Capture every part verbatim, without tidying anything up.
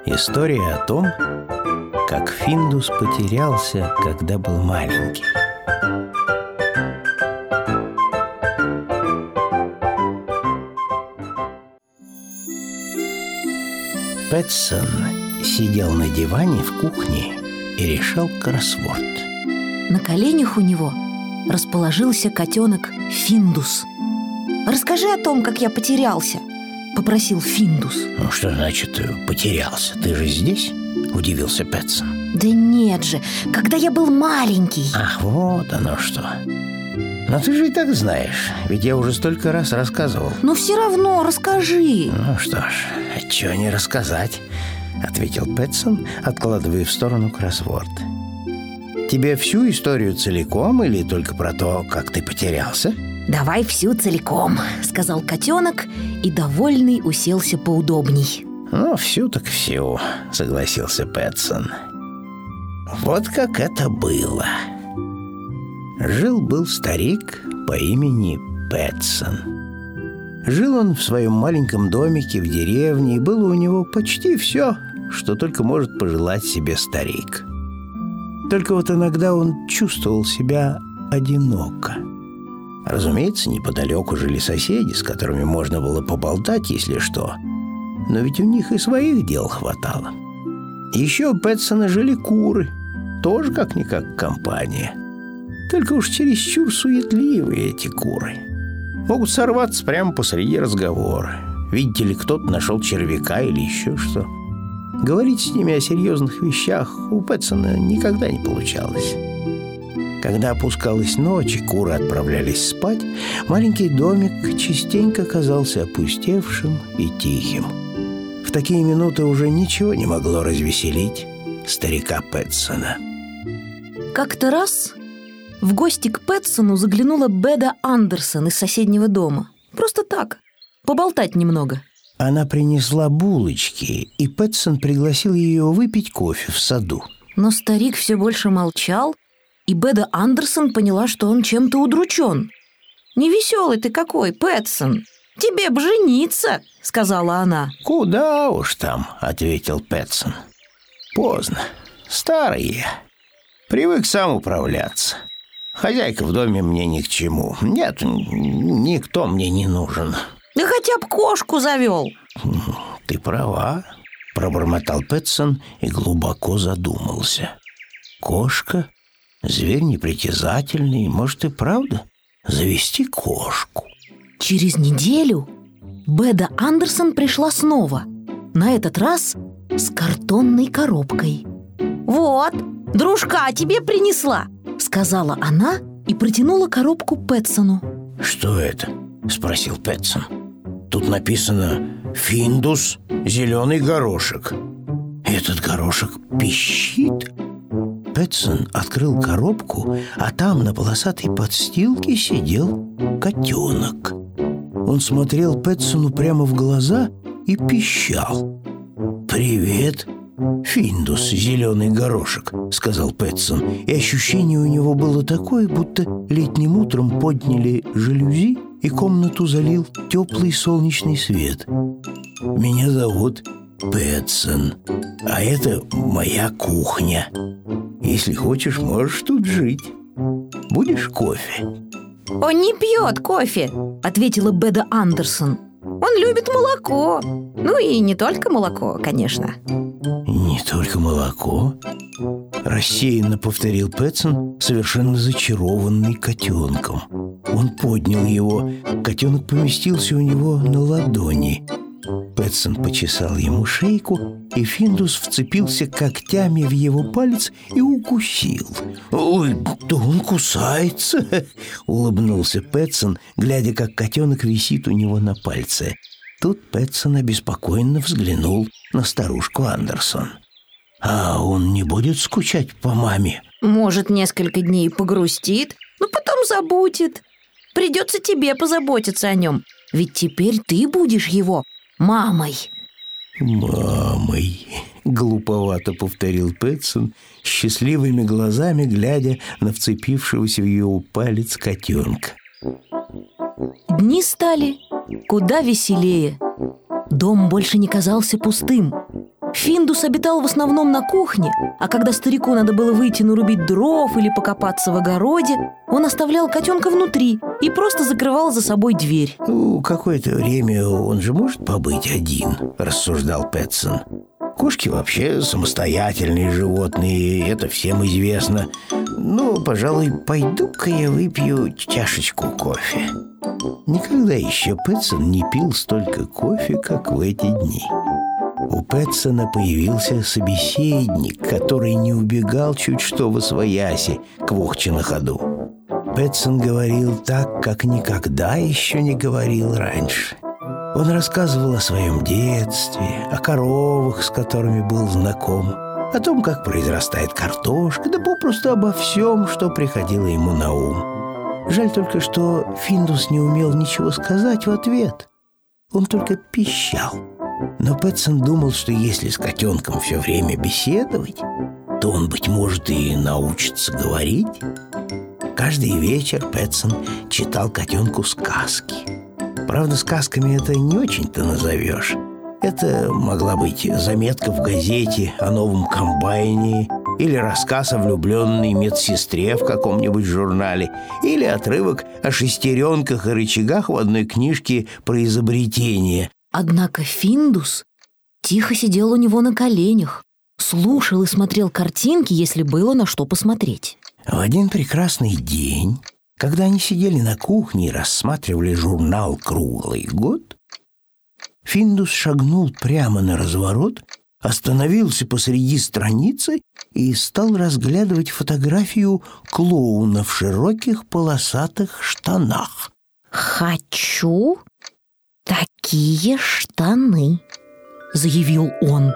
История о том, как Финдус потерялся, когда был маленький. Пэтсон сидел на диване в кухне и решал кроссворд. На коленях у него расположился котенок Финдус. «Расскажи о том, как я потерялся», — попросил Финдус. Ну, что значит потерялся? Ты же здесь? Удивился Пэтсон. Да нет же, когда я был маленький. Ах, вот оно что. Но ты же и так знаешь, ведь я уже столько раз рассказывал. Но все равно расскажи. Ну что ж, а чего не рассказать, ответил Пэтсон, откладывая в сторону кроссворд. Тебе всю историю целиком или только про то, как ты потерялся? Давай всю целиком, сказал котенок и, довольный, уселся поудобней. Ну, всю так всю, согласился Пэтсон. Вот как это было. Жил-был старик по имени Пэтсон. Жил он в своем маленьком домике в деревне, и было у него почти все, что только может пожелать себе старик. Только вот иногда он чувствовал себя одиноко. Разумеется, неподалеку жили соседи, с которыми можно было поболтать, если что. Но ведь у них и своих дел хватало. Еще у Пэтсона жили куры, тоже как-никак компания. Только уж чересчур суетливые эти куры. Могут сорваться прямо посреди разговора. Видите ли, кто-то нашел червяка или еще что. Говорить с ними о серьезных вещах у Пэтсона никогда не получалось. Когда опускалась ночь и куры отправлялись спать, маленький домик частенько казался опустевшим и тихим. В такие минуты уже ничего не могло развеселить старика Пэтсона. Как-то раз в гости к Пэтсону заглянула Беда Андерсон из соседнего дома. Просто так, поболтать немного. Она принесла булочки, и Пэтсон пригласил ее выпить кофе в саду. Но старик все больше молчал, и Беда Андерсон поняла, что он чем-то удручен. «Невеселый ты какой, Пэтсон! Тебе б жениться!» — сказала она. «Куда уж там!» — ответил Пэтсон. «Поздно. Старый я. Привык сам управляться. Хозяйка в доме мне ни к чему. Нет, никто мне не нужен». «Да хотя бы кошку завел!» «Ты права», — пробормотал Пэтсон и глубоко задумался. «Кошка? Зверь непритязательный. Может, и правда завести кошку?» Через неделю Беда Андерсон пришла снова. На этот раз с картонной коробкой. «Вот, дружка тебе принесла», — сказала она и протянула коробку Пэтсону. «Что это?» — спросил Пэтсон. «Тут написано «Финдус, зеленый горошек». Этот горошек пищит?» Пэтсон открыл коробку, а там на полосатой подстилке сидел котенок. Он смотрел Пэтсону прямо в глаза и пищал. «Привет, Финдус, зеленый горошек», — сказал Пэтсон. И ощущение у него было такое, будто летним утром подняли жалюзи, и комнату залил теплый солнечный свет. «Меня зовут Пэтсон, а это моя кухня. Если хочешь, можешь тут жить. Будешь кофе?» «Он не пьет кофе», — ответила Беда Андерсон. «Он любит молоко. Ну и не только молоко, конечно». «Не только молоко?» — рассеянно повторил Пэтсон, совершенно зачарованный котенком. Он поднял его. Котенок поместился у него на ладони. Пэтсон почесал ему шейку, и Финдус вцепился когтями в его палец и укусил. «Ой, да он кусается!» — улыбнулся Пэтсон, глядя, как котенок висит у него на пальце. Тут Пэтсон обеспокоенно взглянул на старушку Андерсон. «А он не будет скучать по маме?» «Может, несколько дней погрустит, но потом забудет. Придется тебе позаботиться о нем, ведь теперь ты будешь его мамой». «Мамой», — глуповато повторил Пэтсон, счастливыми глазами глядя на вцепившегося в его палец котенка. Дни стали куда веселее. Дом больше не казался пустым. Финдус обитал в основном на кухне, а когда старику надо было выйти нарубить дров или покопаться в огороде, он оставлял котенка внутри и просто закрывал за собой дверь. «Ну, какое-то время он же может побыть один», — рассуждал Пэтсон. «Кошки вообще самостоятельные животные, это всем известно. Ну, пожалуй, пойду-ка я выпью чашечку кофе». Никогда еще Пэтсон не пил столько кофе, как в эти дни. У Пэтсона появился собеседник, который не убегал чуть что восвояси, квохча на ходу. Пэтсон говорил так, как никогда еще не говорил раньше. Он рассказывал о своем детстве, о коровах, с которыми был знаком, о том, как произрастает картошка, да попросту обо всем, что приходило ему на ум. Жаль только, что Финдус не умел ничего сказать в ответ. Он только пищал. Но Пэтсон думал, что если с котенком все время беседовать, то он, быть может, и научится говорить. Каждый вечер Пэтсон читал котенку сказки. Правда, сказками это не очень-то назовешь. Это могла быть заметка в газете о новом комбайне, или рассказ о влюбленной медсестре в каком-нибудь журнале, или отрывок о шестеренках и рычагах в одной книжке про изобретение. Однако Финдус тихо сидел у него на коленях, слушал и смотрел картинки, если было на что посмотреть. В один прекрасный день, когда они сидели на кухне и рассматривали журнал «Круглый год», Финдус шагнул прямо на разворот, остановился посреди страницы и стал разглядывать фотографию клоуна в широких полосатых штанах. «Хочу такие штаны», — заявил он.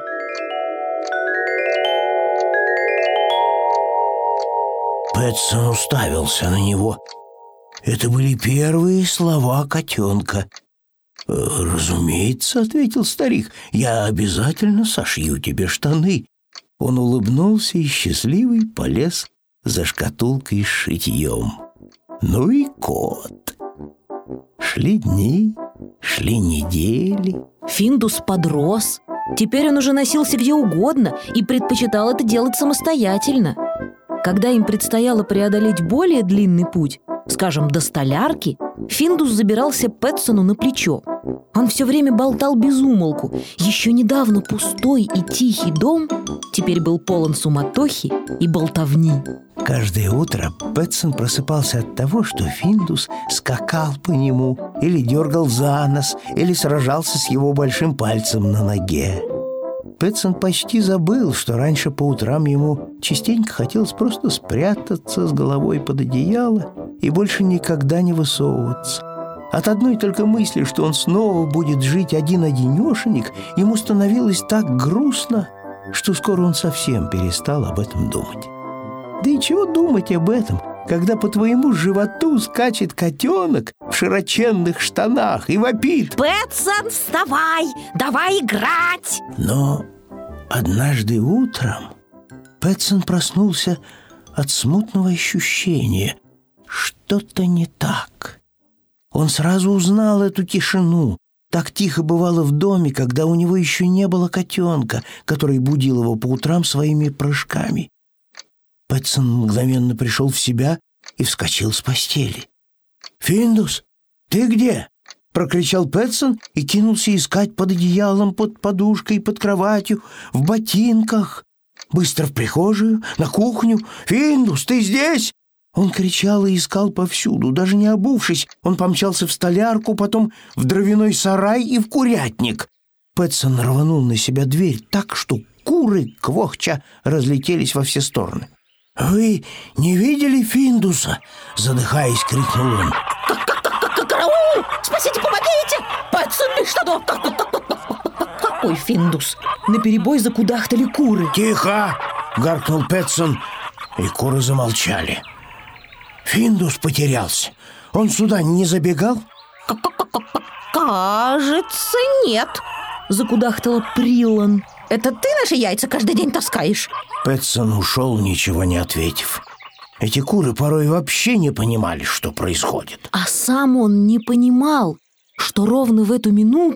Пэтсон уставился на него. Это были первые слова котенка. «Разумеется», — ответил старик, — «я обязательно сошью тебе штаны». Он улыбнулся и счастливый полез за шкатулкой с шитьем. Ну и кот. Шли дни, шли недели. Финдус подрос. Теперь он уже носился где угодно и предпочитал это делать самостоятельно. Когда им предстояло преодолеть более длинный путь, скажем, до столярки, Финдус забирался Пэтсону на плечо. Он все время болтал без умолку. Еще недавно пустой и тихий дом теперь был полон суматохи и болтовни. Каждое утро Пэтсон просыпался от того, что Финдус скакал по нему, или дергал за нос, или сражался с его большим пальцем на ноге. Пэтсон почти забыл, что раньше по утрам ему частенько хотелось просто спрятаться с головой под одеяло и больше никогда не высовываться. От одной только мысли, что он снова будет жить один-одинешенек, ему становилось так грустно, что скоро он совсем перестал об этом думать. Да и чего думать об этом, когда по твоему животу скачет котенок в широченных штанах и вопит: «Пэтсон, вставай! Давай играть!» Но однажды утром Пэтсон проснулся от смутного ощущения: что-то не так. Он сразу узнал эту тишину. Так тихо бывало в доме, когда у него еще не было котенка, который будил его по утрам своими прыжками. Пэтсон мгновенно пришел в себя и вскочил с постели. «Финдус, ты где?» — прокричал Пэтсон и кинулся искать под одеялом, под подушкой, под кроватью, в ботинках. Быстро в прихожую, на кухню. «Финдус, ты здесь?» Он кричал и искал повсюду. Даже не обувшись, он помчался в столярку, потом в дровяной сарай и в курятник. Пэтсон рванул на себя дверь так, что куры, квохча, разлетелись во все стороны. «Вы не видели Финдуса?» — задыхаясь, крикнул он. «Караул! Спасите, помогите! Пэтсон без штанов!» «Какой Финдус?» Наперебой закудахтали куры. «Тихо!» — гаркнул Пэтсон, и куры замолчали. «Финдус потерялся. Он сюда не забегал?» «Кажется, нет», — закудахтала Прилан. «Это ты наши яйца каждый день таскаешь?» Пэтсон ушел, ничего не ответив. Эти куры порой вообще не понимали, что происходит. А сам он не понимал, что ровно в эту минуту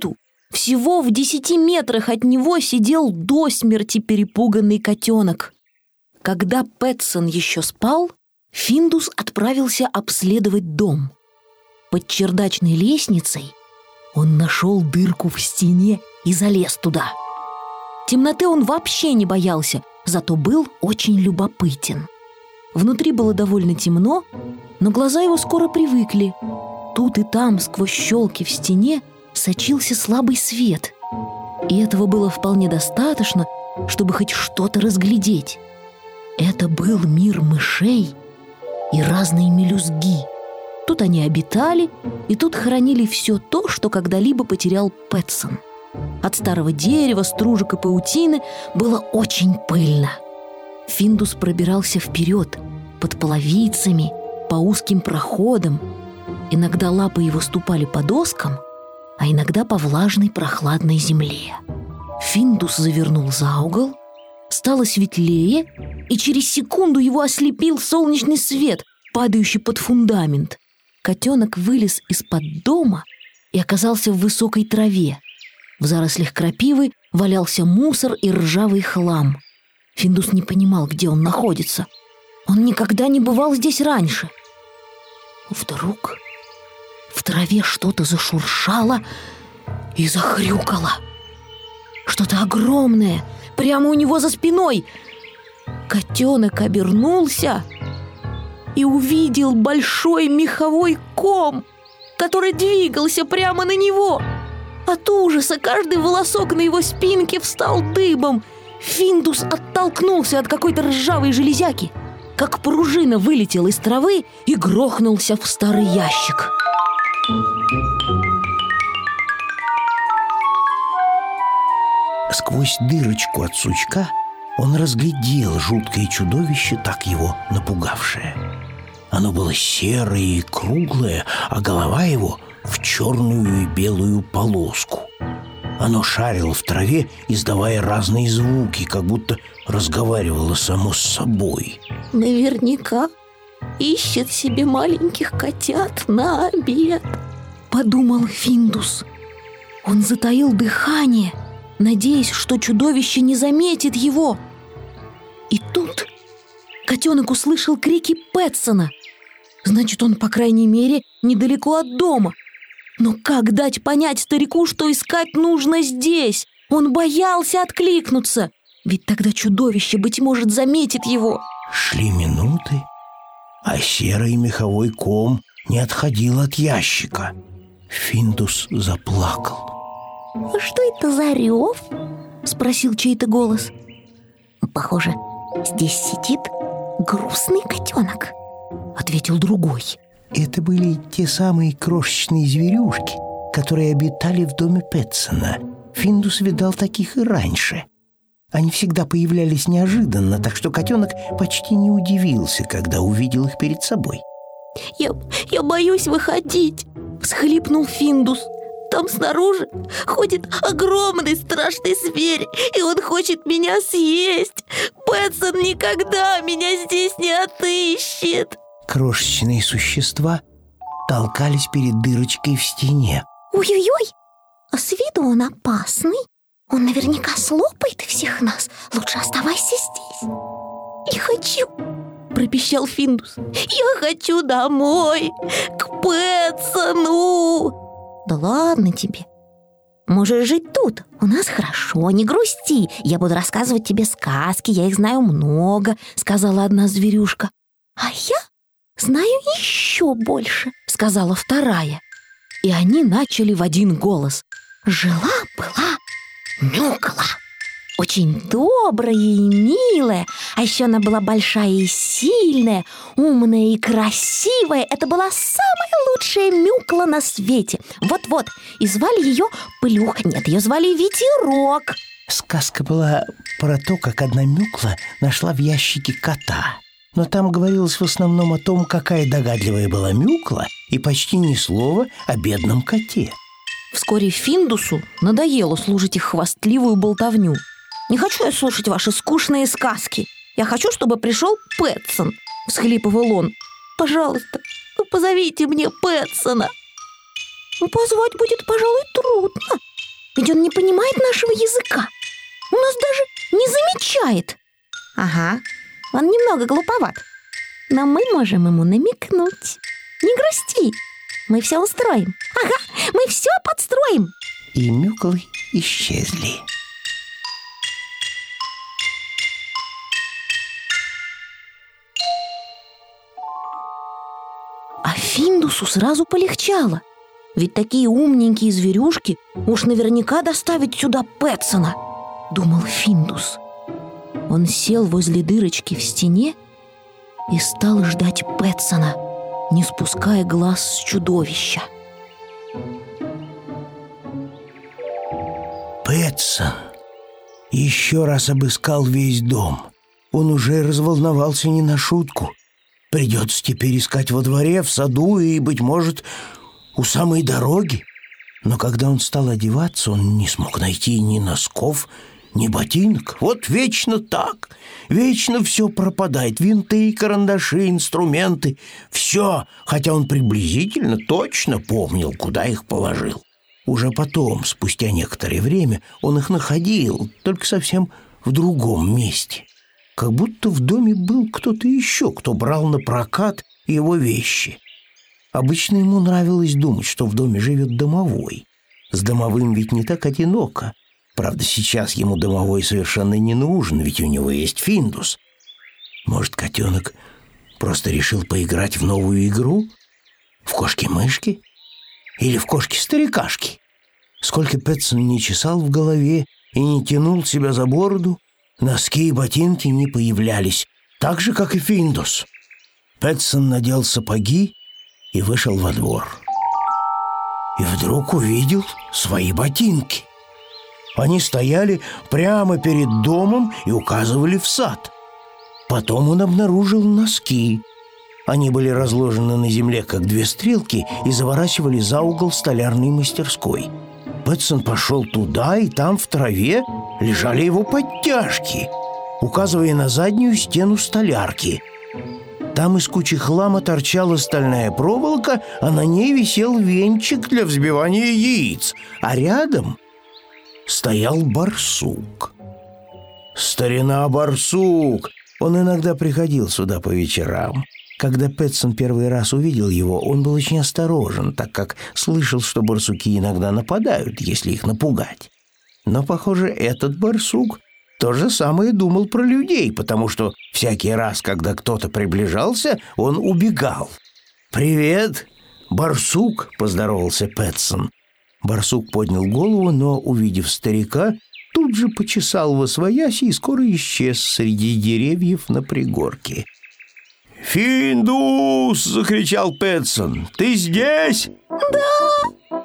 Всего в десяти метрах от него сидел до смерти перепуганный котенок. Когда Пэтсон еще спал, Финдус отправился обследовать дом. Под чердачной лестницей он нашел дырку в стене и залез туда. Темноты он вообще не боялся, зато был очень любопытен. Внутри было довольно темно, но глаза его скоро привыкли. Тут и там, сквозь щелки в стене, сочился слабый свет. И этого было вполне достаточно, чтобы хоть что-то разглядеть. Это был мир мышей и разные мелюзги. Тут они обитали, и тут хранили все то, что когда-либо потерял Пэтсон. От старого дерева, стружек и паутины было очень пыльно. Финдус пробирался вперед, под половицами, по узким проходам. Иногда лапы его ступали по доскам, а иногда по влажной прохладной земле. Финдус завернул за угол, стало светлее, и через секунду его ослепил солнечный свет, падающий под фундамент. Котенок вылез из-под дома и оказался в высокой траве. В зарослях крапивы валялся мусор и ржавый хлам. Финдус не понимал, где он находится. Он никогда не бывал здесь раньше. Вдруг в траве что-то зашуршало и захрюкало. Что-то огромное, прямо у него за спиной. Котенок обернулся и увидел большой меховой ком, который двигался прямо на него. От ужаса каждый волосок на его спинке встал дыбом. Финдус оттолкнулся от какой-то ржавой железяки, как пружина вылетел из травы и грохнулся в старый ящик. Сквозь дырочку от сучка он разглядел жуткое чудовище, так его напугавшее. Оно было серое и круглое, а голова его в черную и белую полоску. Оно шарило в траве, издавая разные звуки, как будто разговаривало само с собой. «Наверняка ищет себе маленьких котят на обед», — подумал Финдус. Он затаил дыхание, надеясь, что чудовище не заметит его. И тут котенок услышал крики Пэтсона. Значит, он, по крайней мере, недалеко от дома. Но как дать понять старику, что искать нужно здесь? Он боялся откликнуться, ведь тогда чудовище, быть может, заметит его. Шли минуты, а серый меховой ком не отходил от ящика. Финдус заплакал. «Что это за рев?» — спросил чей-то голос. «Похоже, здесь сидит грустный котенок», — ответил другой. Это были те самые крошечные зверюшки, которые обитали в доме Пэтсона. Финдус видал таких и раньше. Они всегда появлялись неожиданно, так что котенок почти не удивился, когда увидел их перед собой. «Я, я боюсь выходить», — всхлипнул Финдус. «Там снаружи ходит огромный страшный зверь, и он хочет меня съесть. Пэтсон никогда меня здесь не отыщет». Крошечные существа толкались перед дырочкой в стене. «Ой-ой-ой, а с виду он опасный. Он наверняка слопает всех нас. Лучше оставайся здесь». «Не хочу», — пропищал Финдус. «Я хочу домой, к Пэтсону». «Да ладно тебе. Можешь жить тут. У нас хорошо, не грусти. Я буду рассказывать тебе сказки, я их знаю много», — сказала одна зверюшка. «А я знаю еще больше», — сказала вторая. И они начали в один голос. «Жила-была Мюкла, очень добрая и милая, а еще она была большая и сильная, умная и красивая. Это была самая лучшая Мюкла на свете. Вот-вот, и звали ее Плюха. Нет, ее звали Ветерок». Сказка была про то, как одна Мюкла нашла в ящике кота. Но там говорилось в основном о том, какая догадливая была Мюкла, и почти ни слова о бедном коте. Вскоре Финдусу надоело слушать их хвастливую болтовню. «Не хочу я слушать ваши скучные сказки. Я хочу, чтобы пришел Пэтсон», — всхлипывал он. «Пожалуйста, ну позовите мне Пэтсона». «Позвать будет, пожалуй, трудно. Ведь он не понимает нашего языка. Он нас даже не замечает. Ага, он немного глуповат. Но мы можем ему намекнуть. Не грусти, мы все устроим. Ага, мы все подстроим. И мюклы исчезли. А Финдусу сразу полегчало. Ведь такие умненькие зверюшки уж наверняка доставят сюда Пэтсона, думал Финдус. Он сел возле дырочки в стене и стал ждать Пэтсона, не спуская глаз с чудовища. Пэтсон еще раз обыскал весь дом. Он уже разволновался не на шутку. Придется теперь искать во дворе, в саду и, быть может, у самой дороги. Но когда он стал одеваться, он не смог найти ни носков, ни ботинок. Вот вечно так. Вечно все пропадает. Винты, карандаши, инструменты. Все, хотя он приблизительно точно помнил, куда их положил. Уже потом, спустя некоторое время, он их находил, только совсем в другом месте. Как будто в доме был кто-то еще, кто брал на прокат его вещи. Обычно ему нравилось думать, что в доме живет домовой. С домовым ведь не так одиноко. Правда, сейчас ему домовой совершенно не нужен, ведь у него есть Финдус. Может, котенок просто решил поиграть в новую игру? В кошки-мышки? Или в кошки-старикашки? Сколько Пэтсон не чесал в голове и не тянул себя за бороду, носки и ботинки не появлялись, так же, как и Финдус. Пэтсон надел сапоги и вышел во двор. И вдруг увидел свои ботинки. Они стояли прямо перед домом и указывали в сад. Потом он обнаружил носки. Они были разложены на земле, как две стрелки, и заворачивали за угол столярной мастерской. Пэтсон пошел туда, и там в траве лежали его подтяжки, указывая на заднюю стену столярки. Там из кучи хлама торчала стальная проволока, а на ней висел венчик для взбивания яиц, а рядом стоял барсук. Старина барсук! Он иногда приходил сюда по вечерам. Когда Пэтсон первый раз увидел его, он был очень осторожен, так как слышал, что барсуки иногда нападают, если их напугать. Но, похоже, этот барсук то же самое думал про людей, потому что всякий раз, когда кто-то приближался, он убегал. «Привет, барсук!» — поздоровался Пэтсон. Барсук поднял голову, но, увидев старика, тут же почесал восвояси и скоро исчез среди деревьев на пригорке. «Финдус!» — закричал Пэтсон. «Ты здесь?» «Да,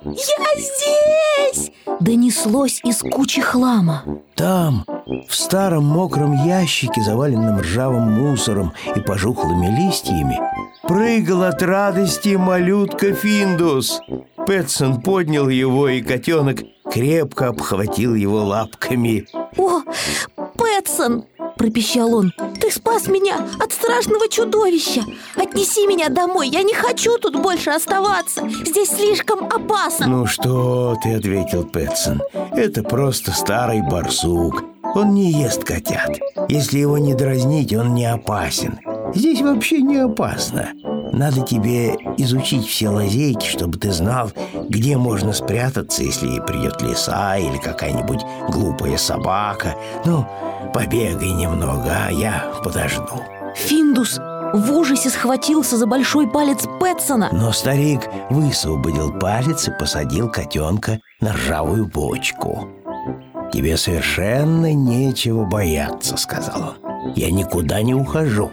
я здесь!» — донеслось из кучи хлама. Там, в старом мокром ящике, заваленном ржавым мусором и пожухлыми листьями, прыгал от радости малютка Финдус. Пэтсон поднял его, и котенок крепко обхватил его лапками. «О, Пэтсон!» — пропищал он. «Ты спас меня от страшного чудовища! Отнеси меня домой! Я не хочу тут больше оставаться! Здесь слишком опасно!» «Ну что ты?» — ответил Пэтсон. «Это просто старый барсук. Он не ест котят. Если его не дразнить, он не опасен. Здесь вообще не опасно. Надо тебе изучить все лазейки, чтобы ты знал, где можно спрятаться, если придет лиса или какая-нибудь глупая собака. Ну, побегай немного, а я подожду». Финдус в ужасе схватился за большой палец Пэтсона. Но старик высвободил палец и посадил котенка на ржавую бочку. «Тебе совершенно нечего бояться», — сказал он. «Я никуда не ухожу».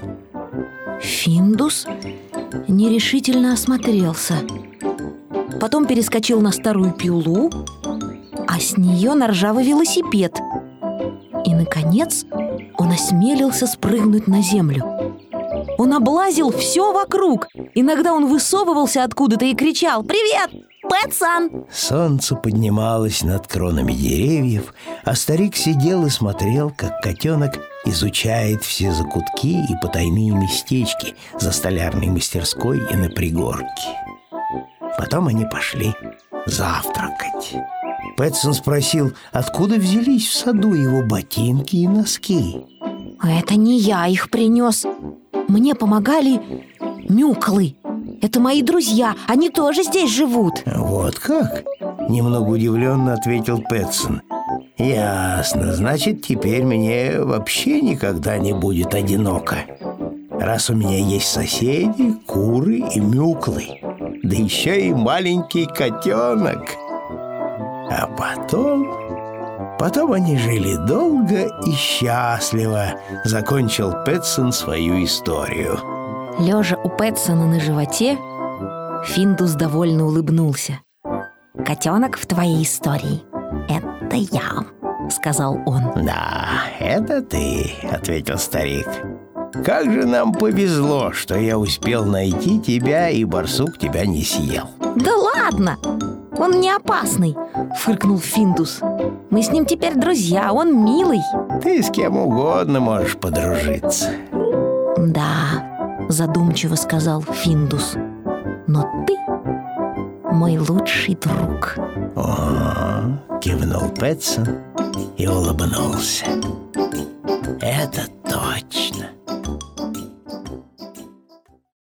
Финдус нерешительно осмотрелся. Потом перескочил на старую пилу, а с нее на ржавый велосипед. И, наконец, он осмелился спрыгнуть на землю. Он облазил все вокруг. Иногда он высовывался откуда-то и кричал: «Привет, Пэтсон!» Солнце поднималось над кронами деревьев, а старик сидел и смотрел, как котенок изучает все закутки и потайные местечки за столярной мастерской и на пригорке. Потом они пошли завтракать. Пэтсон спросил, откуда взялись в саду его ботинки и носки. Это не я их принес. Мне помогали мюклы. Это мои друзья, они тоже здесь живут. Вот как? Немного удивленно ответил Пэтсон. Ясно, значит, теперь мне вообще никогда не будет одиноко. Раз у меня есть соседи, куры и мюклы, да еще и маленький котенок. А потом... Потом они жили долго и счастливо. Закончил Пэтсон свою историю. Лежа у Пэтсона на животе, Финдус довольно улыбнулся. «Котенок в твоей истории — это я», — сказал он. «Да, это ты», — ответил старик. «Как же нам повезло, что я успел найти тебя, и барсук тебя не съел». «Да ладно! Он не опасный», — фыркнул Финдус. «Мы с ним теперь друзья, он милый». «Ты с кем угодно можешь подружиться». «Да», — задумчиво сказал Финдус. «Но ты мой лучший друг». «О, — кивнул Пэтсон и улыбнулся. — Это точно».